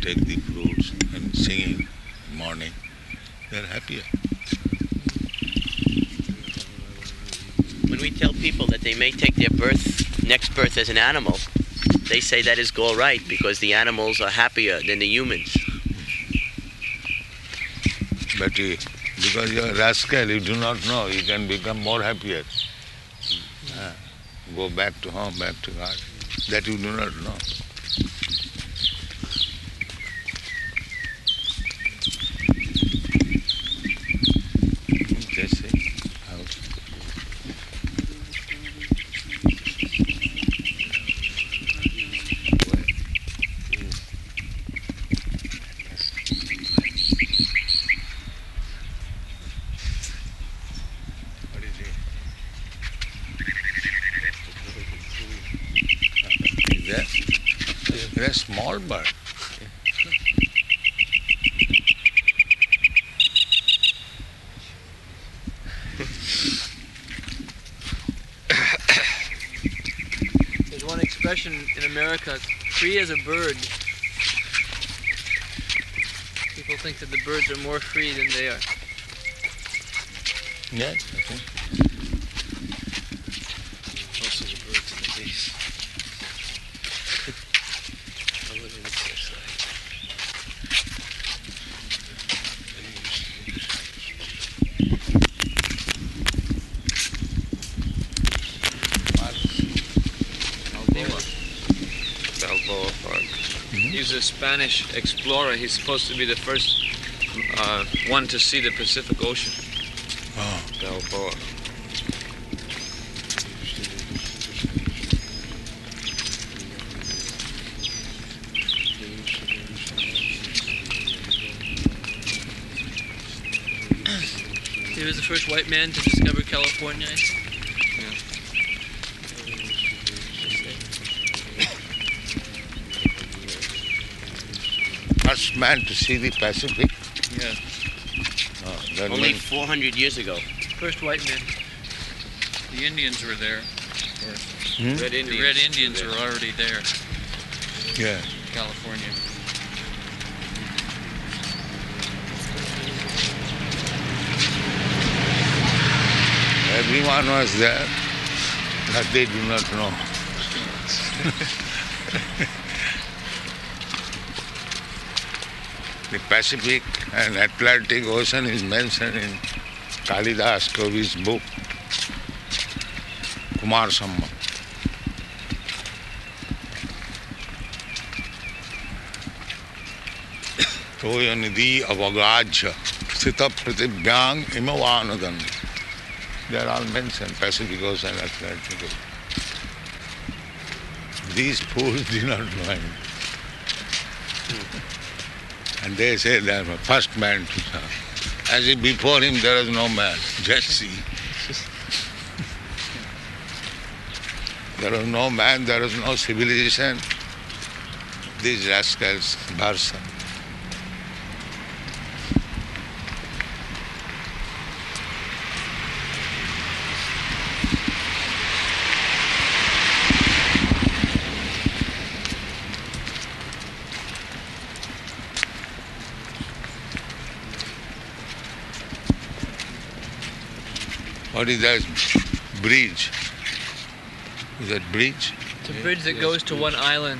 take the fruits and singing morning, they are happier. When we tell people that they may take their next birth as an animal, they say that is all right because the animals are happier than the humans. But because you are a rascal, you do not know, you can become more happier. Go back to home, back to God. That you do not know. Just see how. What is it? Is there a small bird? There's one expression in America, free as a bird. People think that the birds are more free than they are. Yes, I think. Also the birds and the bees. I live in the cliffside. Balboa Park. He's a Spanish explorer. He's supposed to be the first one to see the Pacific Ocean. Oh. Balboa. He was the first white man to discover California, I think. First man to see the Pacific. Yeah. Oh, that Only means 400 years ago. First white man. The Indians were there. Red The Indians. Red Indians were already there, yeah. California. Everyone was there, but they do not know. The Pacific and Atlantic Ocean is mentioned in Kalidas Kavi's book, Kumar Samma. Toyanidhi avagajya sthita pratibhyang imavanadan. They are all mentioned, Pacific Ocean, Atlantic Ocean. These fools do not know anything. And they say they are the first man to serve. As if before him there is no man. Just see. There is no man, there is no civilization. These rascals, Barsa. What is that bridge? Is that bridge? It's a bridge that goes to one island.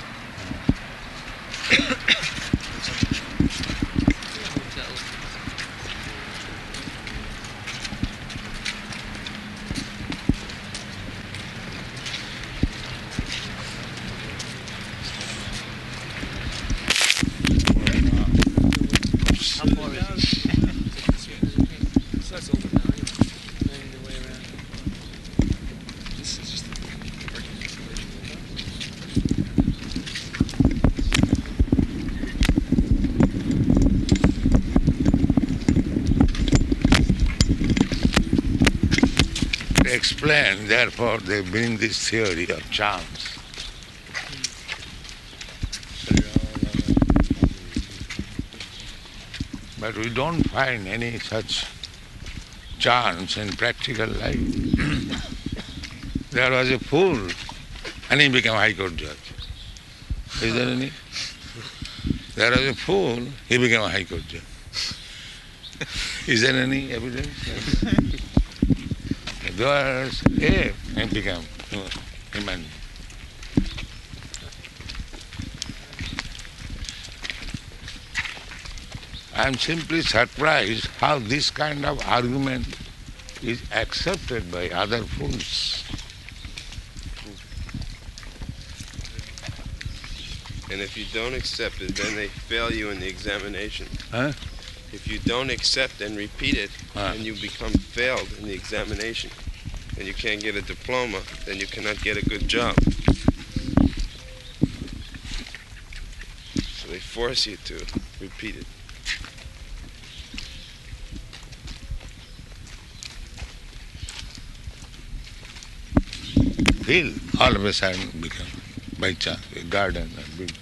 How far is it? So that's over now anyway. Going the way around. This is just the working They explain, therefore they bring this theory of chance. But we don't find any such chance in practical life. There was a fool and he became High Court judge. Is there any? There was a fool, he became a High Court judge. Is there any evidence? There was a, he became human. I am simply surprised how this kind of argument is accepted by other fools. And if you don't accept it, then they fail you in the examination. Huh? If you don't accept and repeat it, Ah. and you become failed in the examination, and you can't get a diploma, then you cannot get a good job. So they force you to repeat it. He'll all of a sudden become, by chance, a garden. A big,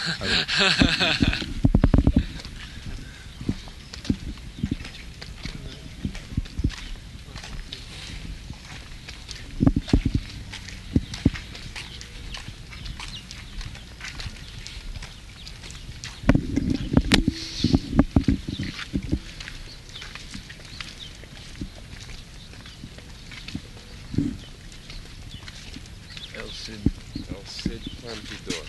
El Cid Plantidor.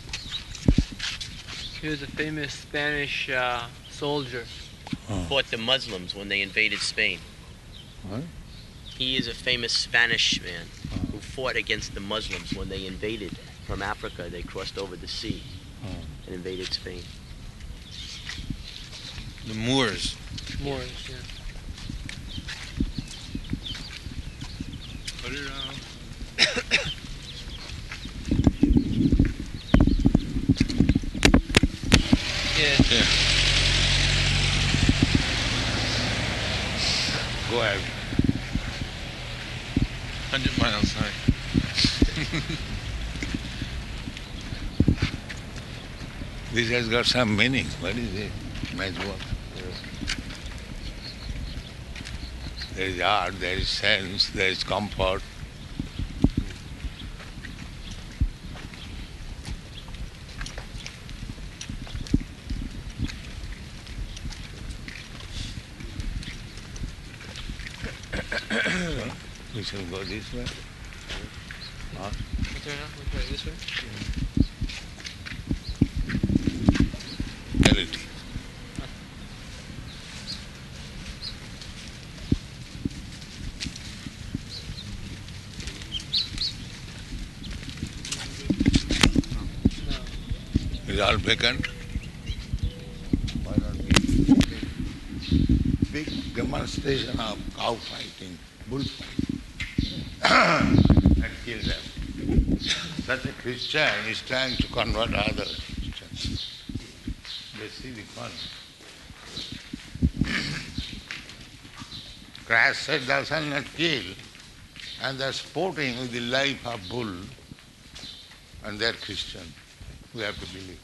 He was a famous Spanish soldier. Fought the Muslims when they invaded Spain. What? He is a famous Spanish man who fought against the Muslims when they invaded from Africa. They crossed over the sea and invaded Spain. The Moors. Moors, yeah. Put it on. Yeah. go ahead. 100 miles high. This has got some meaning. What is it? Majwa. There is art, there is sense, there is comfort. We shall go this way. We'll turn off. We'll try this way. Reality. Is all vacant? Why not big demonstration of cow fighting, bullfighting, and kill them. Such a Christian is trying to convert other Christians. They see the fun. Christ said, "Thou shalt not kill," and they're sporting with the life of bull, and they're Christian. We have to believe.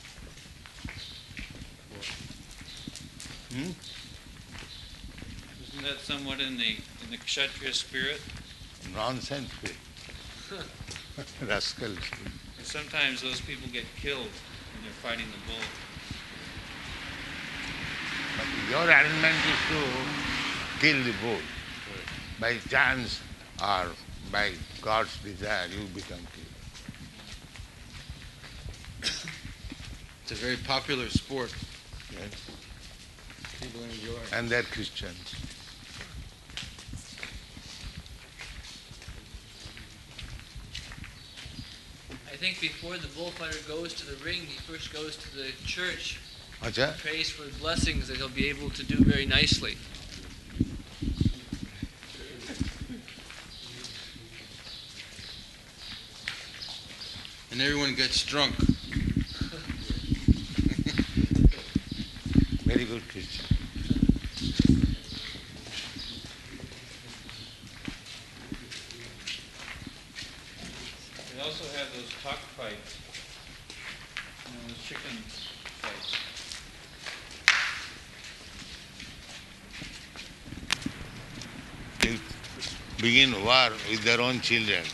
Isn't that somewhat in the Kshatriya spirit? Nonsense. Rascals. Sometimes those people get killed when they're fighting the bull. But your arrangement is to kill the bull. By chance or by God's desire, you become killed. It's a very popular sport. Yes. People enjoy it. And they're Christians. I think before the bullfighter goes to the ring, he first goes to the church, Acha? prays for blessings that he'll be able to do very nicely. And everyone gets drunk. Very good Christian. They also have those cockfights. Those chicken fights. They begin war with their own children.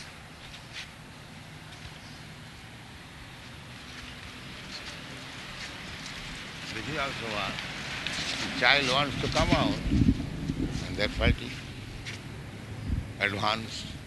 The he also wants. The child wants to come out, and they're fighting. Advanced.